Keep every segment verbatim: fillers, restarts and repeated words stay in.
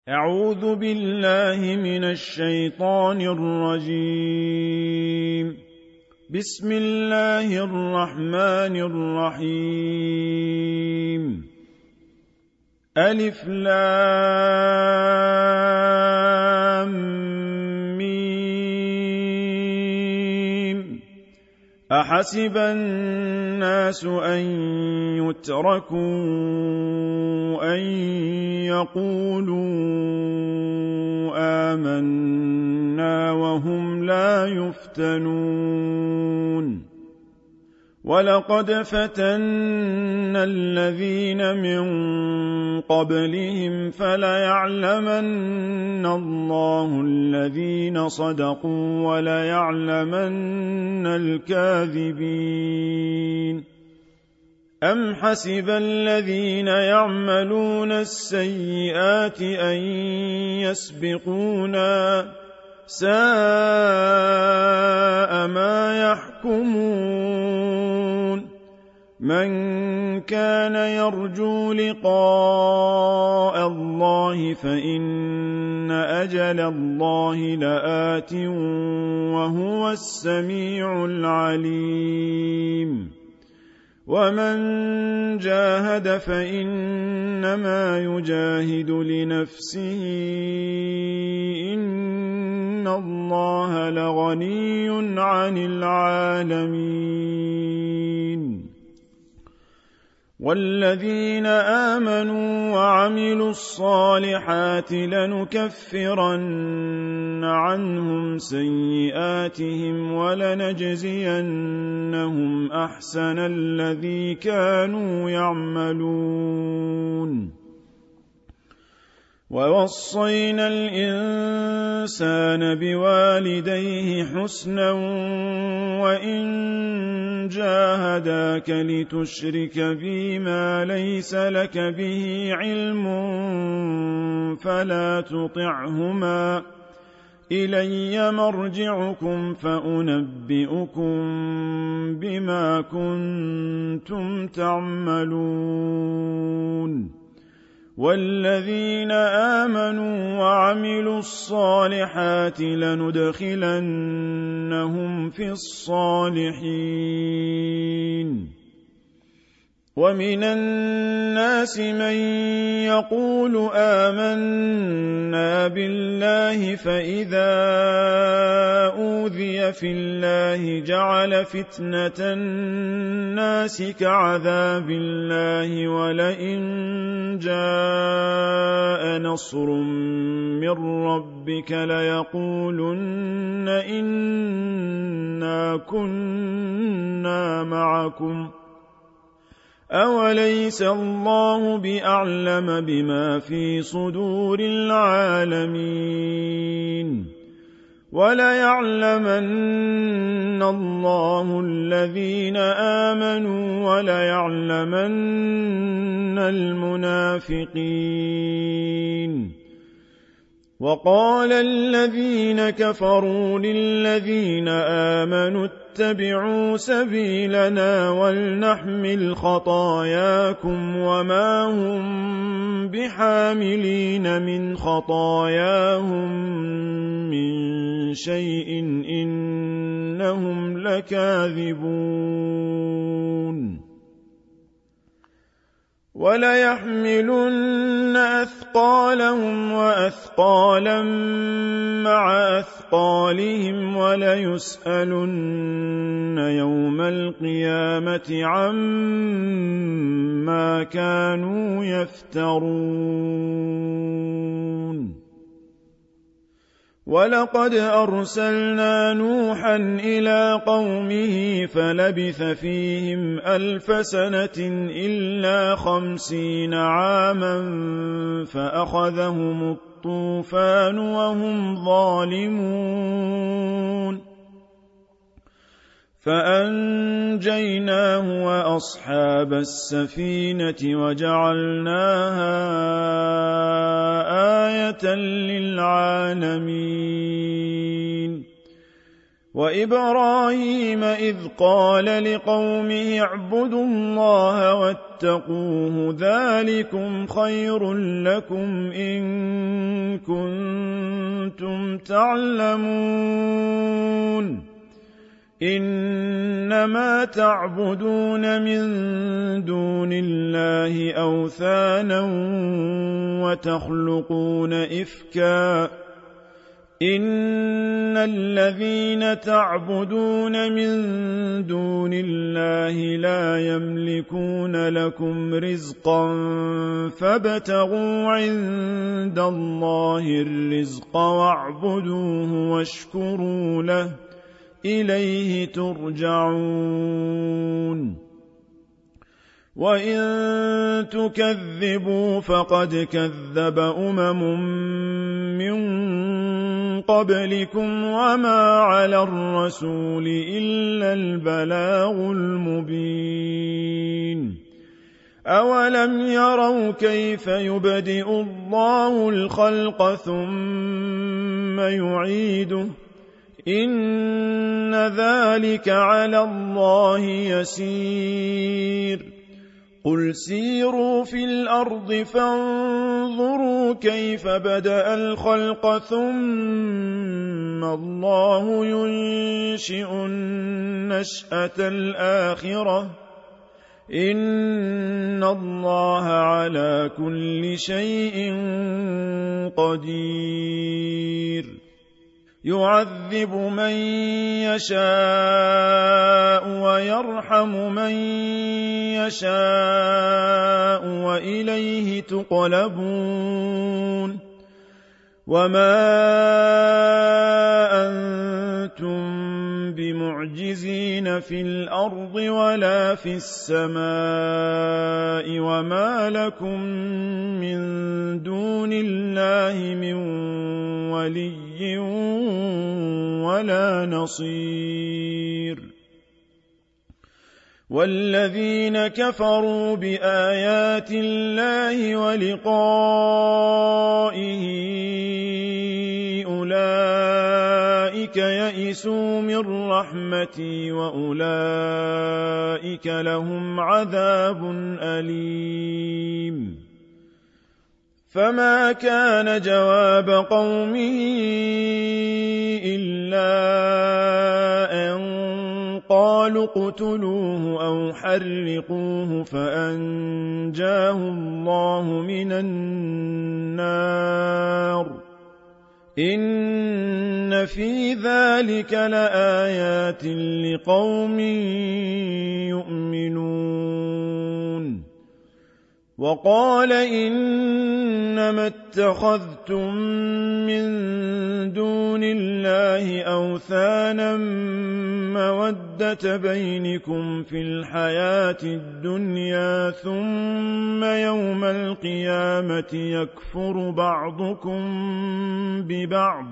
أعوذ بالله من الشيطان الرجيم. بسم الله الرحمن الرحيم. ألف لام ميم. أحسب الناس أن يتركوا أن يقولوا آمنا وهم لا يفتنون. ولقد فتنا الذين من قبلهم فليعلمن الله الذين صدقوا وليعلمن الكاذبين. أم حسب الذين يعملون السيئات أن يسبقونا ساء ما يحكمون. من كان يرجو لقاء الله فإن أجل الله لآت وهو السميع العليم. ومن جاهد فإنما يجاهد لنفسه إن الله لغني عن العالمين. والذين آمنوا وعملوا الصالحات لنكفرن عنهم سيئاتهم ولنجزينهم أحسن الذي كانوا يعملون. ووصينا الإنسان بوالديه حسنا وإن جاهداك لتشرك بي ما ليس لك به علم فلا تطعهما إلي مرجعكم فأنبئكم بما كنتم تعملون. والذين آمنوا وعملوا الصالحات لندخلنهم في الصالحين. ومن الناس من يقول آمنا بالله فإذا أوذي في الله جعل فتنة الناس كعذاب الله ولئن جاء نصر من ربك ليقولن إنا كنا معكم أوليس الله بأعلم بما في صدور العالمين. وليعلمن الله الذين آمنوا وليعلمن المنافقين. وقال الذين كفروا للذين آمنوا اتبعوا سبيلنا ولنحمل خطاياكم وما هم بحاملين من خطاياهم من شيء إنهم لكاذبون. وليحملن أثقالهم وأثقالا مع أثقالهم وليسألن يوم القيامة عما كانوا يفترون. ولقد أرسلنا نوحا إلى قومه فلبث فيهم ألف سنة إلا خمسين عاما فأخذهم الطوفان وهم ظالمون فأنجيناه وأصحاب السفينة وجعلناها آية للعالمين. وإبراهيم إذ قال لقومه اعبدوا الله واتقوه ذلكم خير لكم إن كنتم تعلمون إنما تعبدون من دون الله أوثانا وتخلقون إفكا إن الذين تعبدون من دون الله لا يملكون لكم رزقا فابتغوا عند الله الرزق واعبدوه واشكروا له إليه ترجعون وإن تكذبوا فقد كذب أمم من قبلكم وما على الرسول إلا البلاغ المبين أولم يروا كيف يبدئ الله الخلق ثم يعيده إن ذلك على الله يسير قل سيروا في الأرض فانظروا كيف بدأ الخلق ثم الله ينشئ النشأة الآخرة إن الله على كل شيء قدير يعذب من يشاء ويرحم من يشاء وإليه تقلبون وما أنتم بمعجزين في الأرض ولا في السماء وما لكم من دون الله من ولي ولا نصير والذين كفروا بآيات الله ولقائه أولئك يئسوا من رحمتي وأولئك لهم عذاب أليم فما كان جواب قومه إلا أن قالوا اقتلوه أو حرقوه فأنجاه الله من النار إن في ذلك لآيات لقوم يؤمنون وقال إنما اتخذتم من دون الله أوثانا مودة بينكم في الحياة الدنيا ثم يوم القيامة يكفر بعضكم ببعض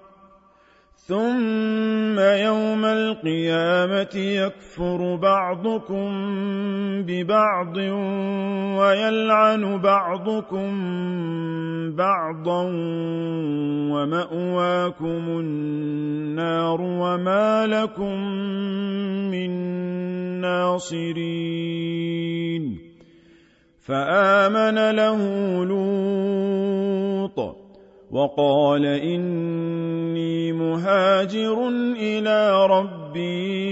ثم يوم القيامة يكفر بعضكم ببعض ويلعن بعضكم بعضا ومأواكم النار وما لكم من ناصرين فآمن له لوط وقال إني مهاجر إلى ربي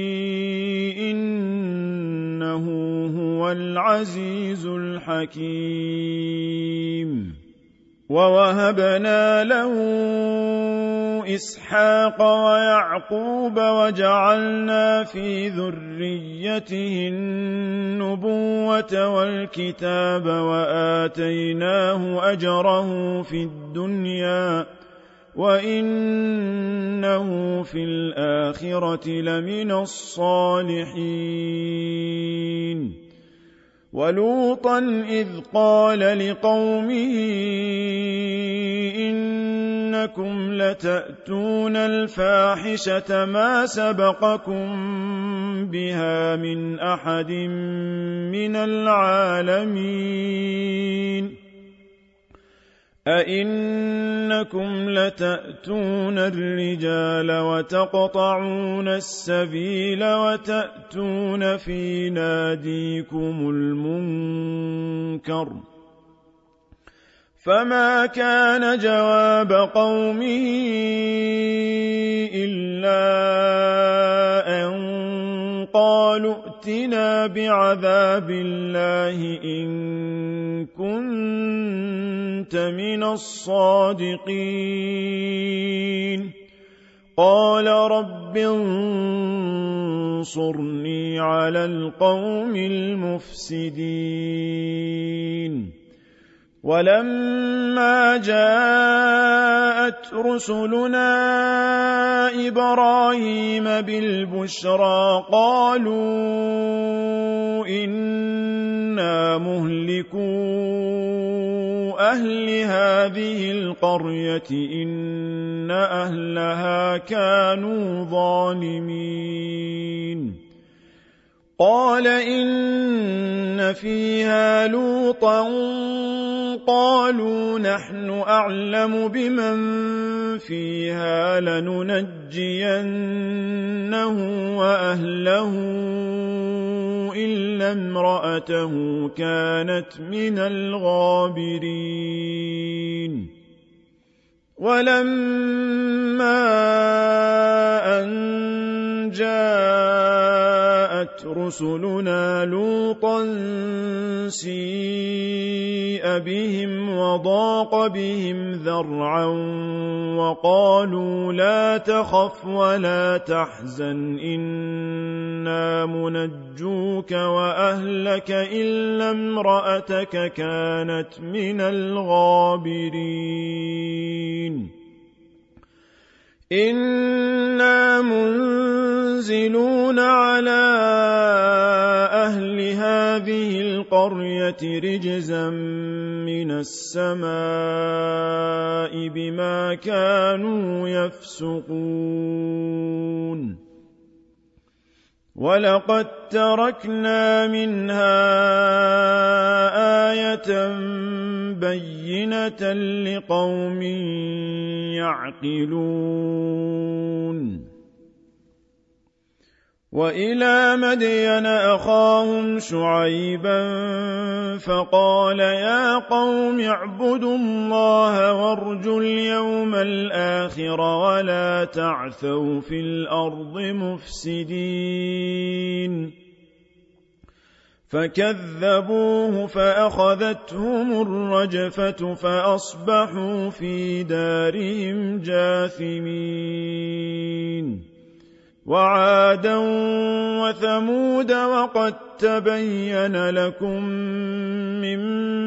إنه هو العزيز الحكيم ووهبنا له إسحاق ويعقوب وجعلنا في ذريته النبوة والكتاب وآتيناه أجره في الدنيا وإنه في الآخرة لمن الصالحين ولوطا إذ قال لقومه إنكم لتأتون الفاحشة ما سبقكم بها من أحد من العالمين أئنكم لتأتون الرجال وتقطعون السبيل وتأتون في ناديكم المنكر فما كان جواب قومه إلا أن قالوا ائتنا بعذاب الله إن كنت من الصادقين قال رب انصرني على القوم المفسدين ولما جاءت رسلنا إبراهيم بالبشرى قالوا إنا مهلكو أهل هذه القرية إن أهلها كانوا ظالمين قال إن فيها لوطا قالوا نحن أعلم بمن فيها لننجينه وأهله إلا امرأته كانت من الغابرين ولما أن جاءت رسلنا لوطا سيء بهم وضاق بهم ذرعا وقالوا لا تخف ولا تحزن إنا منجوك وأهلك إلا امرأتك كانت من الغابرين إنا منزلون على أهل هذه القرية رجزا من السماء بما كانوا يفسقون ولقد تركنا منها آية بينة لقوم يعقلون وإلى مدين أخاهم شعيبا فقال يا قوم اعبدوا الله وارجوا اليوم الآخر ولا تعثوا في الأرض مفسدين فكذبوه فأخذتهم الرجفة فأصبحوا في دارهم جاثمين وعادا وثمود وقد تبين لكم من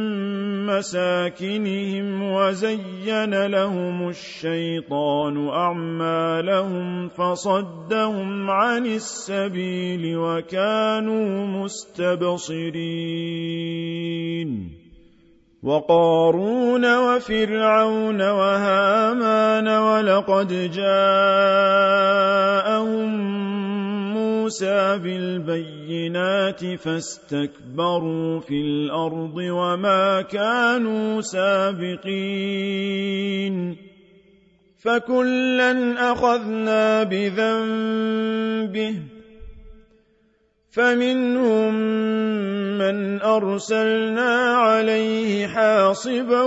مساكنهم وزين لهم الشيطان أعمالهم فصدهم عن السبيل وكانوا مستبصرين وقارون وفرعون وهامان ولقد جاءهم موسى بالبينات فاستكبروا في الأرض وما كانوا سابقين فكلا أخذنا بذنبه فمنهم من أرسلنا عليه حاصبا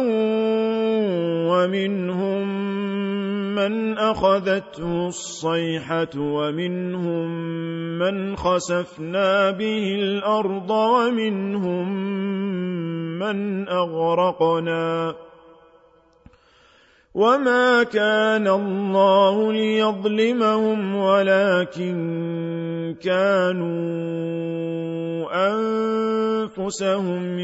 ومنهم من أخذته الصيحة ومنهم من خسفنا به الأرض ومنهم من أغرقنا وما كان الله ليظلمهم ولكن كانوا أنفسهم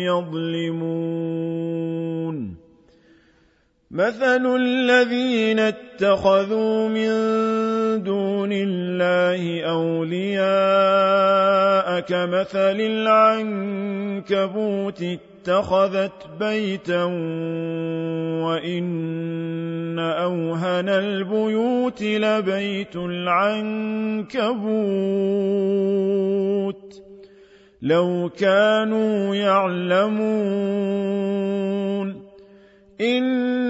يظلمون مثل الذين اتخذوا من دون الله أولياء كمثل العنكبوت اتخذت بيتا وإن أوهن البيوت لبيت العنكبوت لو كانوا يعلمون إن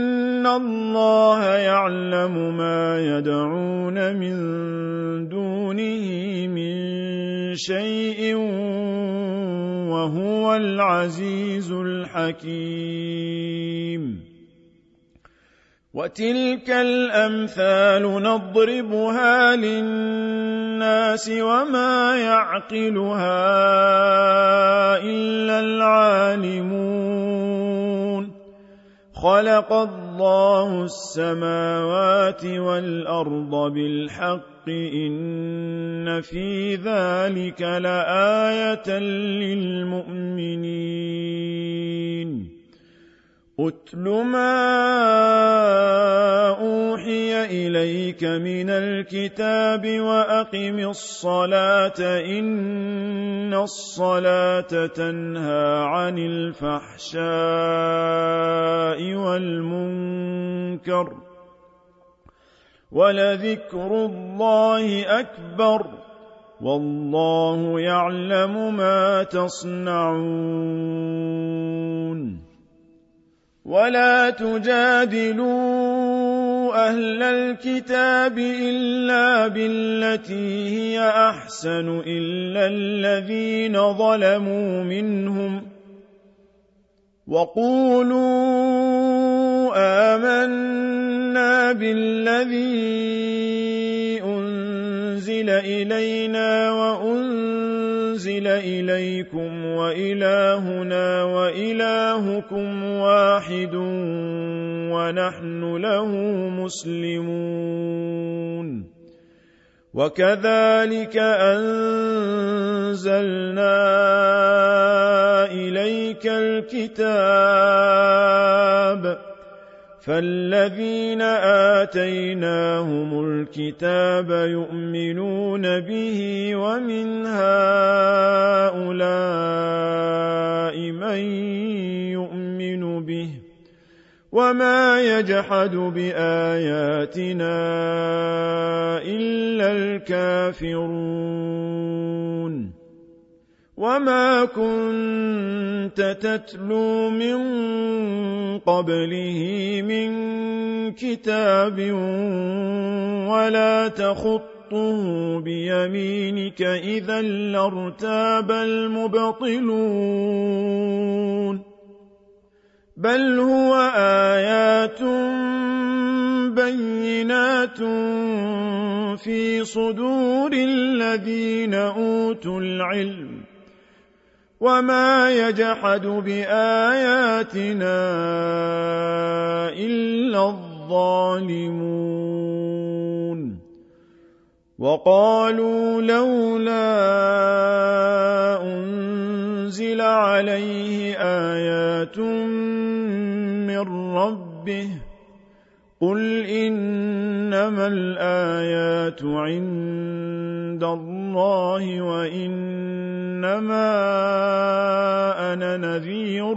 إِنَّ اللَّهَ يَعْلَمُ مَا يَدْعُونَ مِن دُونِهِ مِن شَيْءٍ وَهُوَ الْعَزِيزُ الْحَكِيمُ وَتِلْكَ الْأَمْثَالُ نَضْرِبُهَا لِلنَّاسِ وَمَا يَعْقِلُهَا إِلَّا الْعَالِمُونَ خَلَقَ اللَّهُ السَّمَاوَاتِ وَالْأَرْضَ بِالْحَقِّ إِنَّ فِي ذَلِكَ لَآيَةً لِلْمُؤْمِنِينَ أُتْلُ مَا أُوحِيَ إِلَيْكَ مِنَ الْكِتَابِ وَأَقِمِ الصَّلَاةَ إِنَّ الصَّلَاةَ تَنْهَى عَنِ الْفَحْشَاءِ وَالْمُنكَرِ وَلَذِكْرُ اللَّهِ أَكْبَرُ وَاللَّهُ يَعْلَمُ مَا تَصْنَعُونَ وَلَا تُجَادِلُوا أَهْلَ الْكِتَابِ إِلَّا بِالَّتِي هِيَ أَحْسَنُ إِلَّا الَّذِينَ ظَلَمُوا مِنْهُمْ وَقُولُوا آمَنَّا بِالَّذِي أُنزِلَ إِلَيْنَا وَأُنزِلَ إِلَيْكُمْ وَإِلَٰهُنَا وَإِلَٰهُكُمْ وَاحِدٌ وَنَحْنُ لَهُ مُسْلِمُونَ وَكَذَلِكَ أَنزَلْنَا إِلَيْكَ الْكِتَابَ فَالَّذِينَ آتَيْنَاهُمُ الْكِتَابَ يُؤْمِنُونَ بِهِ وَمِنْ هَؤُلَاءِ مَن يُؤْمِنُ بِهِ وَمَا يَجْحَدُ بِآيَاتِنَا إِلَّا الْكَافِرُونَ وَمَا كُنتَ تَتْلُو مِن قَبْلِهِ مِن كِتَابٍ وَلَا تَخُطُّهُ بِيَمِينِكَ إِذًا لَّارْتَابَ الْمُبْطِلُونَ بَلْ هُوَ آيَاتٌ بَيِّنَاتٌ فِي صُدُورِ الَّذِينَ أُوتُوا الْعِلْمَ وَمَا يَجْحَدُ بِآيَاتِنَا إِلَّا الظَّالِمُونَ وَقَالُوا لَوْلَا أُنزِلَ عَلَيْهِ آيَاتٌ مِّن رَّبِّهِ قُلْ إِنَّمَا الْآيَاتُ عِندَ اللَّهِ وَإِنَّمَا أَنَا نَذِيرٌ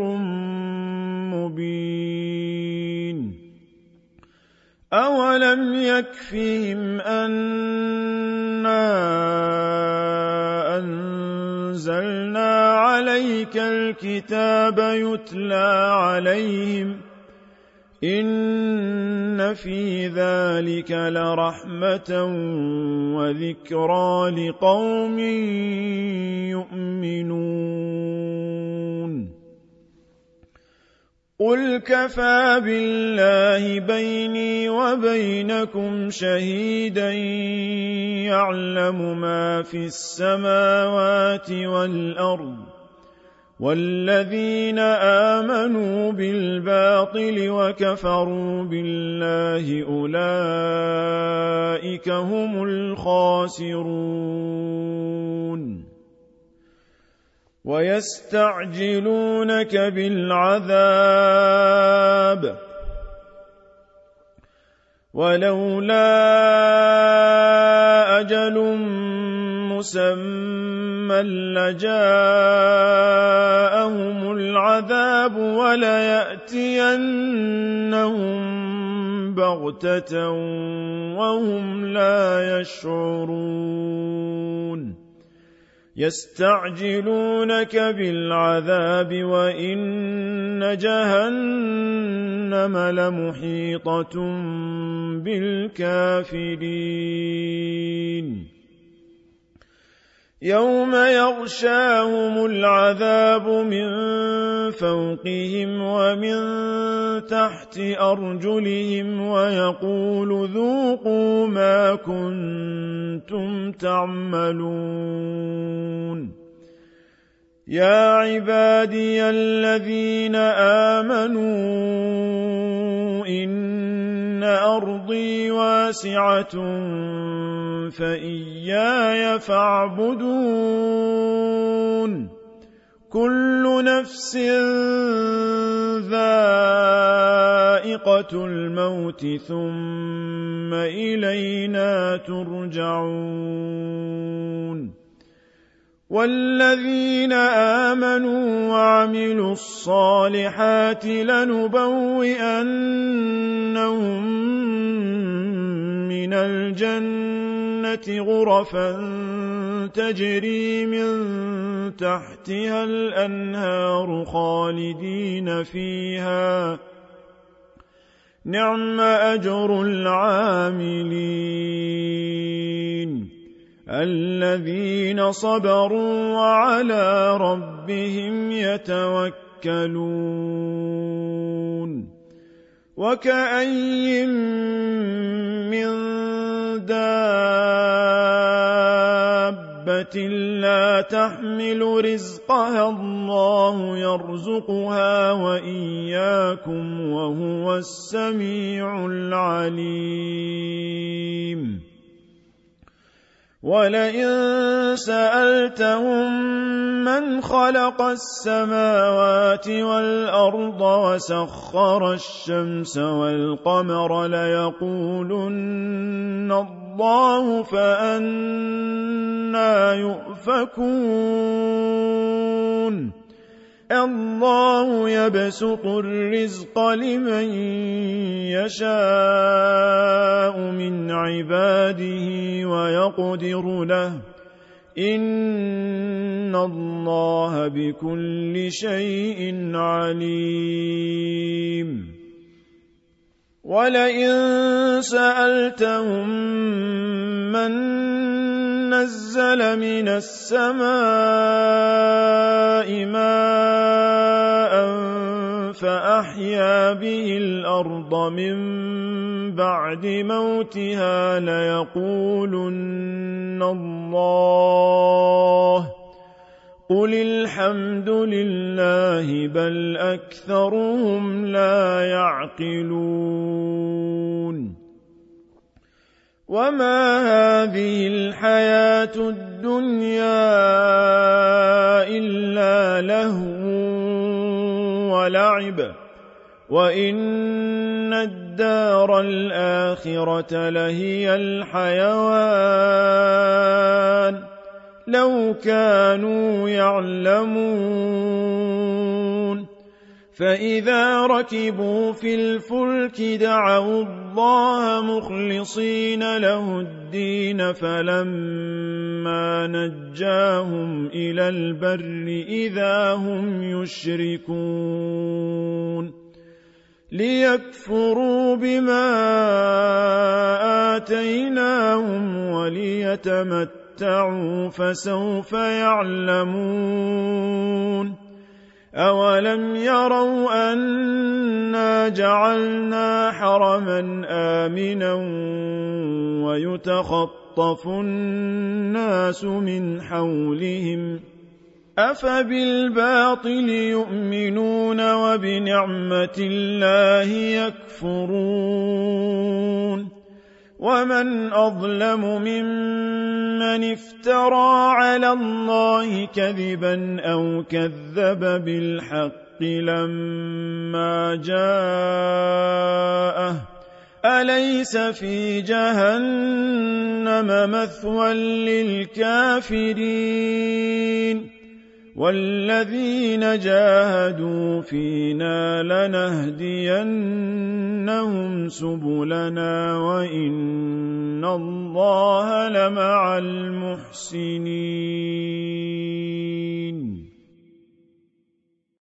مُّبِينٌ أَوَلَمْ يَكْفِهِمْ أَنَّا أَنزَلْنَا عَلَيْكَ الْكِتَابَ يُتْلَىٰ عَلَيْهِمْ إِنَّ فِي ذَلِكَ لَرَحْمَةً وَذِكْرَىٰ لِقَوْمٍ يُؤْمِنُونَ قُلْ كَفَىٰ بِاللَّهِ بَيْنِي وَبَيْنَكُمْ شَهِيدًا يَعْلَمُ مَا فِي السَّمَاوَاتِ وَالْأَرْضِ وَالَّذِينَ آمَنُوا بِالْبَاطِلِ وَكَفَرُوا بِاللَّهِ أُولَٰئِكَ هُمُ الْخَاسِرُونَ وَيَسْتَعْجِلُونَكَ بِالْعَذَابِ وَلَوْلَا أَجَلٌ مُّسَمًّى لَّجَاءَهُمُ الْعَذَابُ وَلَيَأْتِيَنَّهُم بَغْتَةً وَهُمْ لَا يَشْعُرُونَ يستعجلونك بالعذاب وإن جهنم لمحيطة بالكافرين يوم يغشاهم العذاب من فوقهم ومن تحت أرجلهم ويقول ذوقوا ما كنتم تعملون يا عبادي الذين آمنوا إن أرضي واسعة فإياي فاعبدون كل نفس ذائقة الموت ثم إلينا ترجعون والذين آمنوا وعملوا الصالحات لنبوئنهم من الجنة غرفا تجري من تحتها الأنهار خالدين فيها نعم أجر العاملين الذين صبروا وعلى ربهم يتوكلون وكأين من دابة لا تحمل رزقها الله يرزقها وإياكم وهو السميع العليم ولئن سألتهم من خلق السماوات والأرض وسخر الشمس والقمر ليقولن الله فأنى يؤفكون الله يبسط الرزق لمن يشاء من عباده ويقدر له إن الله بكل شيء عليم ولئن سألتهم من نزل من السماء ماء فأحيا به الأرض من بعد موتها ليقولن الله قل الحمد لله بل أكثرهم لا يعقلون وما هذه الحياة الدنيا إلا لهو ولعب وإن الدار الآخرة لهي الحيوان لو كانوا يعلمون فإذا ركبوا في الفلك دعوا الله مخلصين له الدين فلما نجاهم إلى البر إذا هم يشركون ليكفروا بما آتيناهم وليتمتعوا فسوف يعلمون أولم يروا أنا جعلنا حرما آمنا ويتخطف الناس من حولهم أفبالباطل يؤمنون وبنعمة الله يكفرون ومن أظلم ممن افترى على الله كذبا أو كذب بالحق لما جاءه أليس في جهنم مثوى للكافرين والذين جاهدوا فينا لنهدينهم سبلنا وإن الله لمع المحسنين